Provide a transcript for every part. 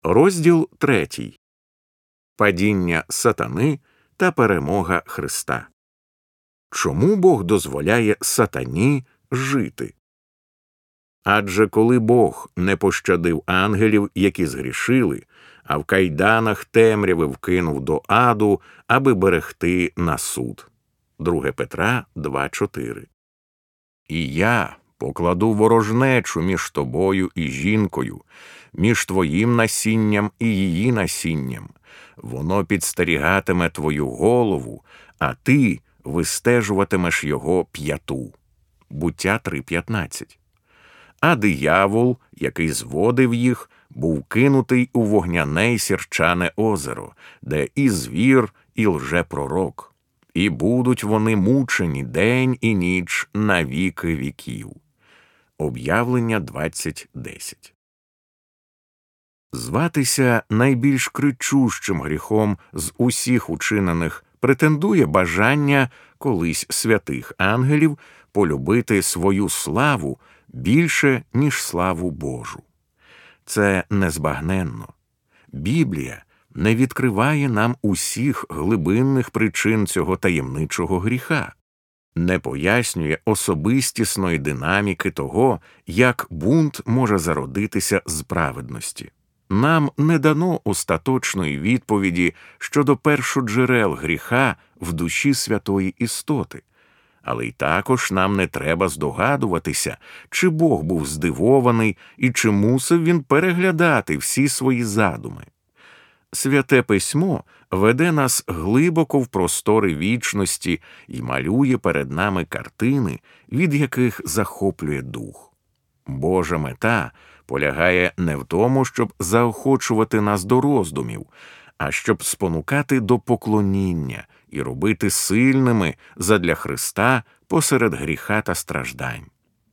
Розділ 3. Падіння сатани та перемога Христа. Чому Бог дозволяє сатані жити? Адже коли Бог не пощадив ангелів, які згрішили, а в кайданах темряви вкинув до аду, аби берегти на суд. 2 Петра 2:4. І я покладу ворожнечу між тобою і жінкою, між твоїм насінням і її насінням. Воно підстерігатиме твою голову, а ти вистежуватимеш його п'яту. Буття 3:15. А диявол, який зводив їх, був кинутий у вогняне й сірчане озеро, де і звір, і лжепророк. І будуть вони мучені день і ніч на віки віків. Об'явлення 20:10. Зватися найбільш кричущим гріхом з усіх учинених претендує бажання колись святих ангелів полюбити свою славу більше, ніж славу Божу. Це незбагненно. Біблія не відкриває нам усіх глибинних причин цього таємничого гріха, не пояснює особистісної динаміки того, як бунт може зародитися з праведності. Нам не дано остаточної відповіді щодо першоджерел гріха в душі святої істоти, але й також нам не треба здогадуватися, чи Бог був здивований і чи мусив він переглядати всі свої задуми. Святе Письмо веде нас глибоко в простори вічності і малює перед нами картини, від яких захоплює дух. Божа мета полягає не в тому, щоб заохочувати нас до роздумів, а щоб спонукати до поклоніння і робити сильними задля Христа посеред гріха та страждань.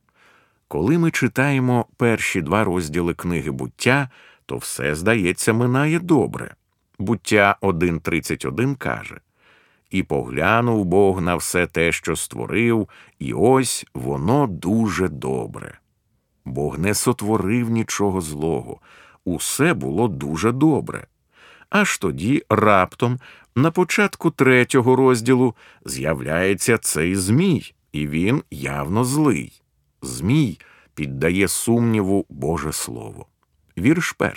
Коли ми читаємо перші 2 розділи книги «Буття», то все, здається, минає добре. Буття 1:31 каже: «І поглянув Бог на все те, що створив, і ось воно дуже добре». Бог не сотворив нічого злого, усе було дуже добре. Аж тоді, раптом, на початку 3-го розділу з'являється цей Змій, і він явно злий. Змій піддає сумніву Боже Слово. Вірш 1.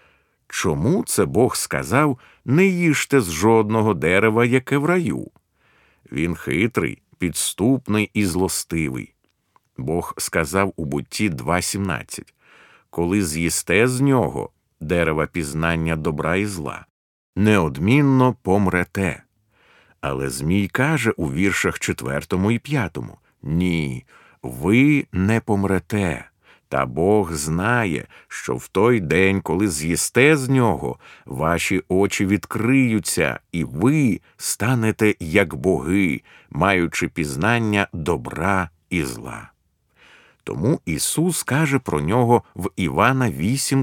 Чому це Бог сказав: «Не їжте з жодного дерева, яке в раю»? Він хитрий, підступний і злостивий. Бог сказав у Бутті 2:17: «Коли з'їсте з нього, дерева пізнання добра і зла, неодмінно помрете». Але Змій каже у віршах 4 і 5: «Ні, ви не помрете. Та Бог знає, що в той день, коли з'їсте з нього, ваші очі відкриються, і ви станете як боги, маючи пізнання добра і зла». Тому Ісус каже про нього в Івана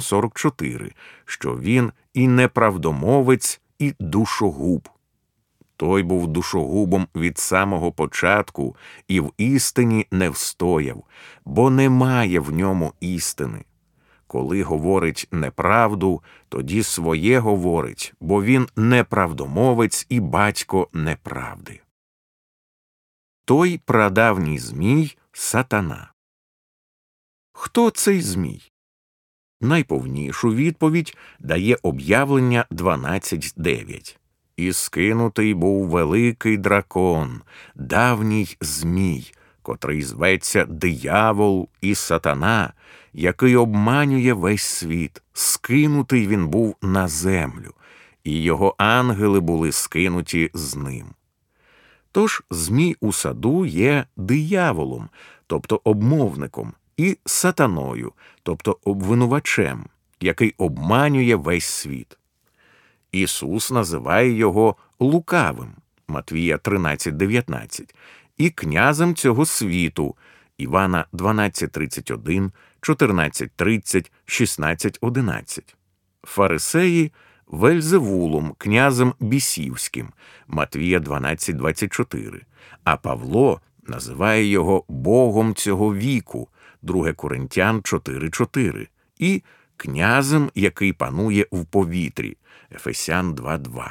8:44, що він і неправдомовець, і душогуб. Той був душогубом від самого початку і в істині не встояв, бо немає в ньому істини. Коли говорить неправду, тоді своє говорить, бо він неправдомовець і батько неправди. Той прадавній змій – сатана. Хто цей змій? Найповнішу відповідь дає Об'явлення 12:9. «І скинутий був великий дракон, давній змій, котрий зветься диявол і сатана, який обманює весь світ. Скинутий він був на землю, і його ангели були скинуті з ним». Тож змій у саду є дияволом, тобто обмовником, і сатаною, тобто обвинувачем, який обманює весь світ. Ісус називає його лукавим, Матвія 13:19, і князем цього світу, Івана 12:31, 14:30, 16:11. Фарисеї – Вельзевулом, князем бісівським, Матвія 12:24, а Павло називає його Богом цього віку, 2 Коринтян 4:4, і князем, який панує в повітрі. Ефесян 2:2.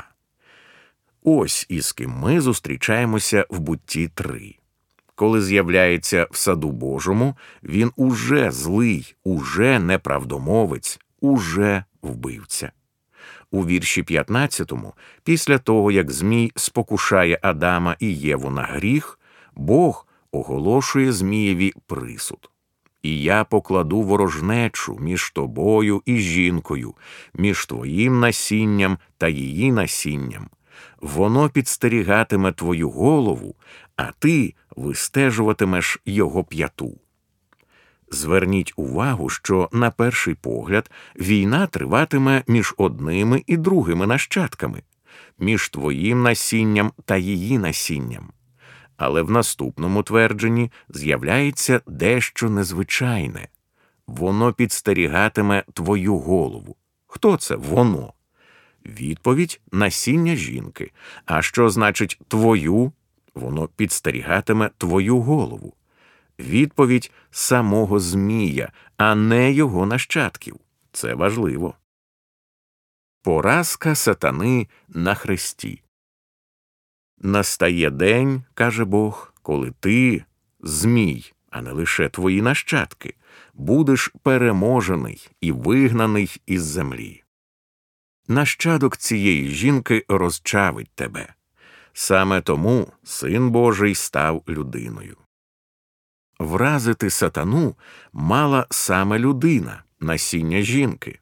Ось із ким ми зустрічаємося в Бутті 3. Коли з'являється в саду Божому, він уже злий, уже неправдомовець, уже вбивця. У вірші 15, після того, як Змій спокушає Адама і Єву на гріх, Бог оголошує Змієві присуд. «І я покладу ворожнечу між тобою і жінкою, між твоїм насінням та її насінням. Воно підстерігатиме твою голову, а ти вистежуватимеш його п'яту». Зверніть увагу, що, на перший погляд, війна триватиме між одними і другими нащадками, між твоїм насінням та її насінням. Але в наступному твердженні з'являється дещо незвичайне. Воно підстерігатиме твою голову. Хто це воно? Відповідь – насіння жінки. А що значить твою? Воно підстерігатиме твою голову. Відповідь – самого Змія, а не його нащадків. Це важливо. Поразка сатани на хресті. «Настає день, – каже Бог, – коли ти, Змій, а не лише твої нащадки, будеш переможений і вигнаний із землі. Нащадок цієї жінки розчавить тебе. Саме тому Син Божий став людиною». Вразити сатану мала саме людина, насіння жінки.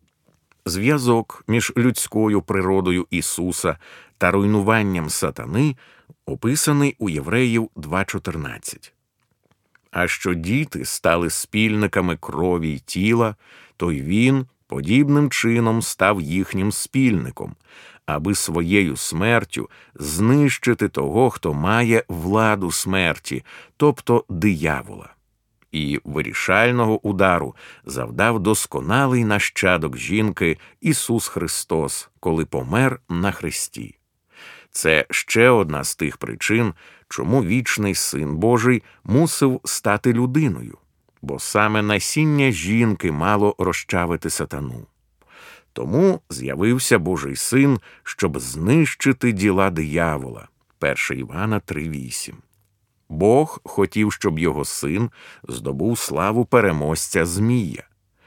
Зв'язок між людською природою Ісуса та руйнуванням сатани описаний у Євреїв 2:14. «А що діти стали спільниками крові й тіла, то й він подібним чином став їхнім спільником, аби своєю смертю знищити того, хто має владу смерті, тобто диявола. І вирішального удару завдав досконалий нащадок жінки Ісус Христос, коли помер на хресті. Це ще одна з тих причин, чому вічний Син Божий мусив стати людиною, бо саме насіння жінки мало розчавити сатану. Тому з'явився Божий Син, щоб знищити діла диявола. 1 Івана 3:8. Бог хотів, щоб його син здобув славу переможця Змія.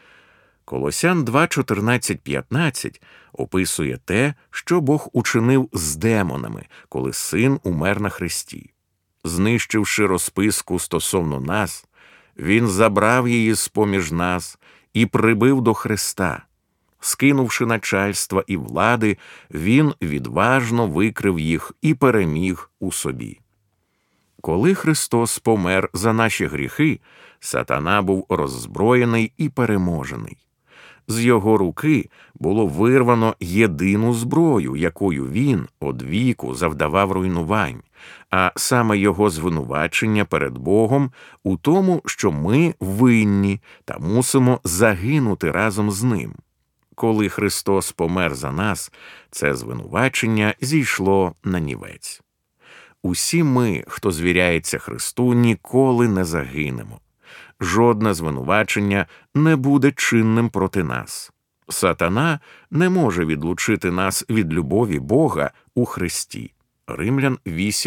Колосян 2:14-15 описує те, що Бог учинив з демонами, коли син умер на хресті. Знищивши розписку стосовно нас, він забрав її з-поміж нас і прибив до хреста. Скинувши начальства і влади, він відважно викрив їх і переміг у собі. Коли Христос помер за наші гріхи, сатана був роззброєний і переможений. З його руки було вирвано єдину зброю, якою він одвіку завдавав руйнувань, а саме його звинувачення перед Богом у тому, що ми винні та мусимо загинути разом з ним. Коли Христос помер за нас, це звинувачення зійшло нанівець. Усі ми, хто звіряється Христу, ніколи не загинемо. Жодне звинувачення не буде чинним проти нас. Сатана не може відлучити нас від любові Бога у Христі. Римлян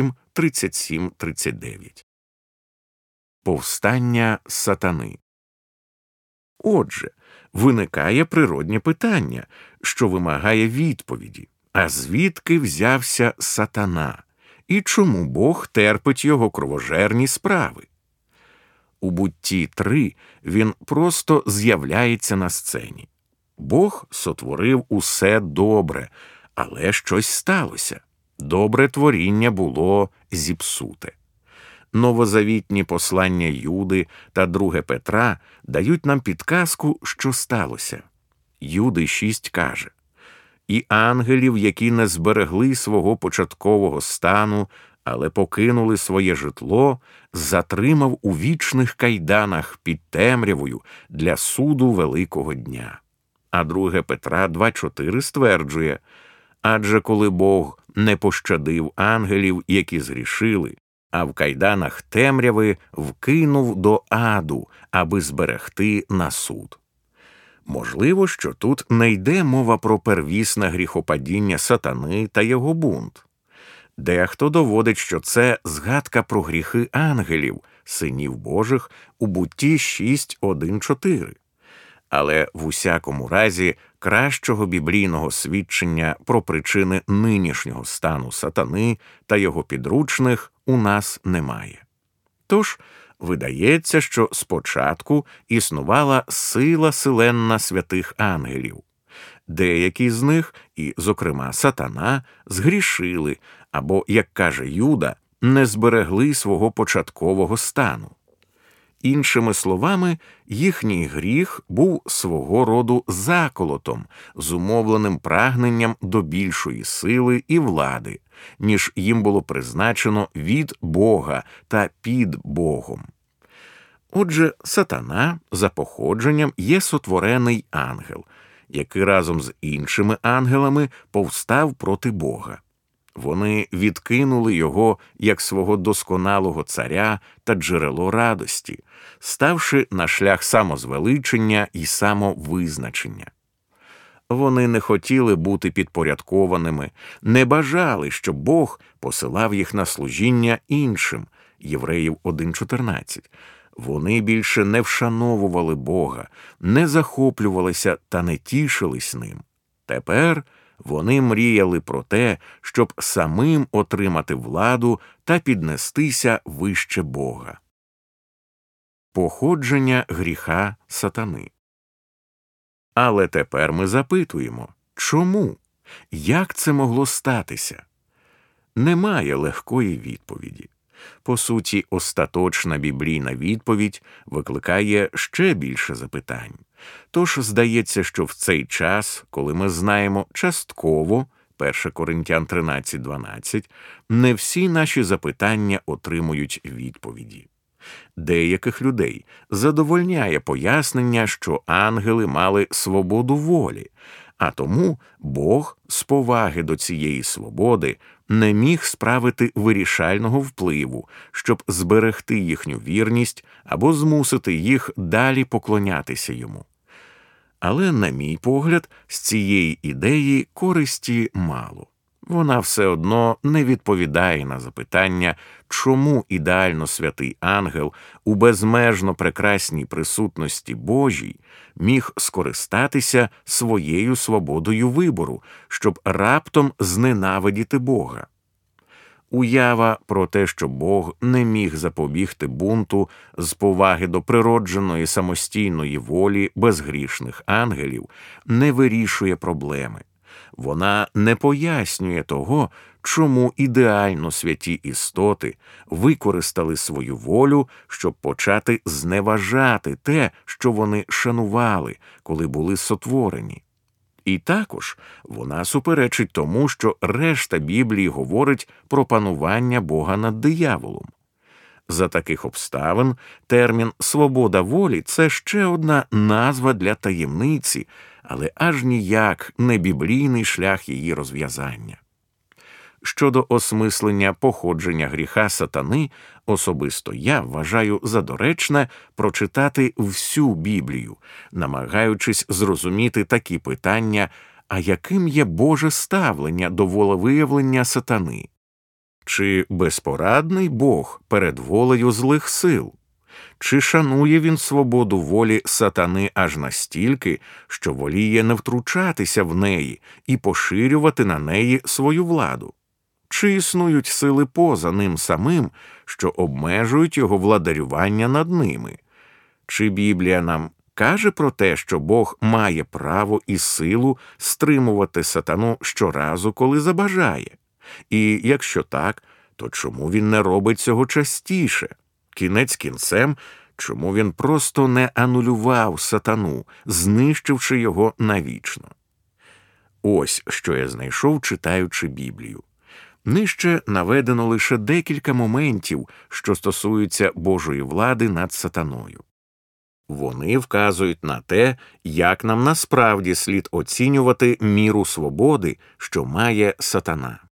8:37-39. Повстання сатани. Отже, виникає природнє питання, що вимагає відповіді. А звідки взявся сатана? І чому Бог терпить його кровожерні справи? У Бутті 3 він просто з'являється на сцені. Бог сотворив усе добре, але щось сталося. Добре творіння було зіпсуте. Новозавітні послання Юди та 2 Петра дають нам підказку, що сталося. Юди 6 каже: «І ангелів, які не зберегли свого початкового стану, але покинули своє житло, затримав у вічних кайданах під темрявою для суду великого дня». А 2 Петра 2:4 стверджує: «Адже коли Бог не пощадив ангелів, які згрішили, а в кайданах темряви вкинув до аду, аби зберегти на суд». Можливо, що тут не йде мова про первісне гріхопадіння сатани та його бунт. Дехто доводить, що це згадка про гріхи ангелів, синів Божих, у Бутті 6:1-4. Але в усякому разі кращого біблійного свідчення про причини нинішнього стану сатани та його підручних у нас немає. Тож, видається, що спочатку існувала сила селенна святих ангелів. Деякі з них, і, зокрема, сатана, згрішили або, як каже Юда, не зберегли свого початкового стану. Іншими словами, їхній гріх був свого роду заколотом, зумовленим прагненням до більшої сили і влади, ніж їм було призначено від Бога та під Богом. Отже, сатана за походженням є сотворений ангел, який разом з іншими ангелами повстав проти Бога. Вони відкинули його як свого досконалого царя та джерело радості, ставши на шлях самозвеличення і самовизначення. Вони не хотіли бути підпорядкованими, не бажали, щоб Бог посилав їх на служіння іншим, Євреїв 1:14. Вони більше не вшановували Бога, не захоплювалися та не тішились ним. Тепер вони мріяли про те, щоб самим отримати владу та піднестися вище Бога. Походження гріха сатани. Але тепер ми запитуємо, чому? Як це могло статися? Немає легкої відповіді. По суті, остаточна біблійна відповідь викликає ще більше запитань. Тож здається, що в цей час, коли ми знаємо частково, 1 Коринтян 13:12, не всі наші запитання отримують відповіді. Деяких людей задовольняє пояснення, що ангели мали свободу волі, а тому Бог з поваги до цієї свободи не міг справити вирішального впливу, щоб зберегти їхню вірність або змусити їх далі поклонятися йому. Але, на мій погляд, з цієї ідеї користі мало. Вона все одно не відповідає на запитання, чому ідеально святий ангел у безмежно прекрасній присутності Божій міг скористатися своєю свободою вибору, щоб раптом зненавидіти Бога. Уява про те, що Бог не міг запобігти бунту з поваги до природженої самостійної волі безгрішних ангелів, не вирішує проблеми. Вона не пояснює того, чому ідеально святі істоти використали свою волю, щоб почати зневажати те, що вони шанували, коли були сотворені. І також вона суперечить тому, що решта Біблії говорить про панування Бога над дияволом. За таких обставин термін «свобода волі» – це ще одна назва для таємниці, але аж ніяк не біблійний шлях її розв'язання. Щодо осмислення походження гріха сатани, особисто я вважаю за доречне прочитати всю Біблію, намагаючись зрозуміти такі питання, а яким є Боже ставлення до волевиявлення сатани? Чи безпорадний Бог перед волею злих сил? Чи шанує він свободу волі сатани аж настільки, що воліє не втручатися в неї і поширювати на неї свою владу? Чи існують сили поза ним самим, що обмежують його владарювання над ними? Чи Біблія нам каже про те, що Бог має право і силу стримувати сатану щоразу, коли забажає? І якщо так, то чому він не робить цього частіше? Кінець кінцем, чому він просто не анулював сатану, знищивши його навічно? Ось що я знайшов, читаючи Біблію. Нижче наведено лише декілька моментів, що стосуються Божої влади над сатаною. Вони вказують на те, як нам насправді слід оцінювати міру свободи, що має сатана.